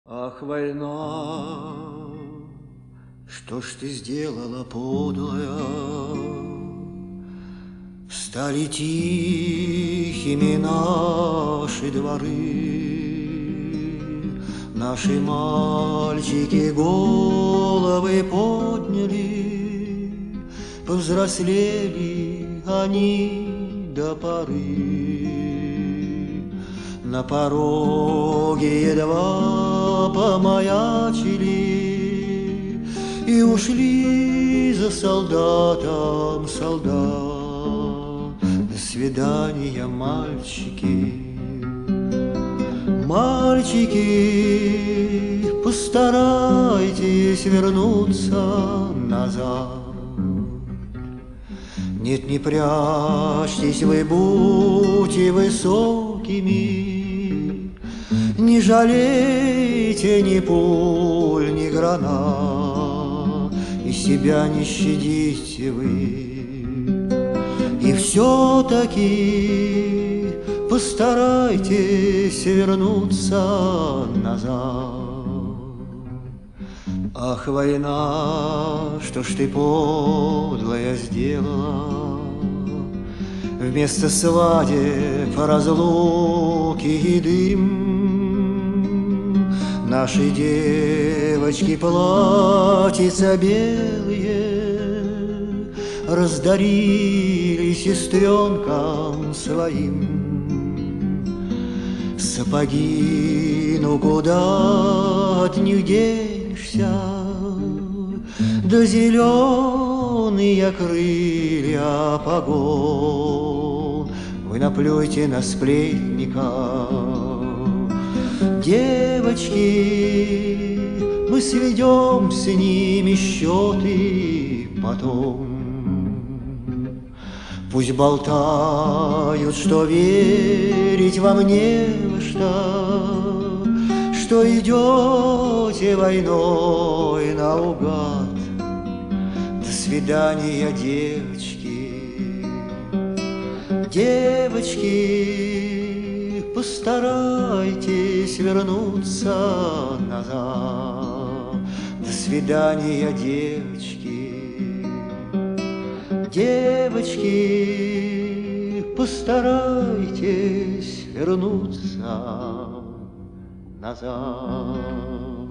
Ах, война, что ж ты сделала, подлая? Стали тихими наши дворы, наши мальчики головы подняли, повзрослели они до поры. На пороге едва помаячили и ушли за солдатом солдат. До свидания, мальчики. Мальчики, постарайтесь вернуться назад. Нет, не прячьтесь вы, будьте высокими, не жалейте ни пуль, ни гранат, и себя не щадите вы. И все-таки постарайтесь вернуться назад. Ах, война, что ж ты подлая сделала? Вместо свадеб, разлуки и дым наши девочки платьица белые раздарили сестренкам своим. Сапоги, ну куда от них денешься? Да зеленые крылья погон вы наплюйте на сплетника. Девочки, мы сведем с ними счеты потом. Пусть болтают, что верить вам не во что идете войной наугад. До свидания, девочки. Девочки, постарайтесь вернуться назад. До свидания, девочки. Девочки, постарайтесь вернуться назад.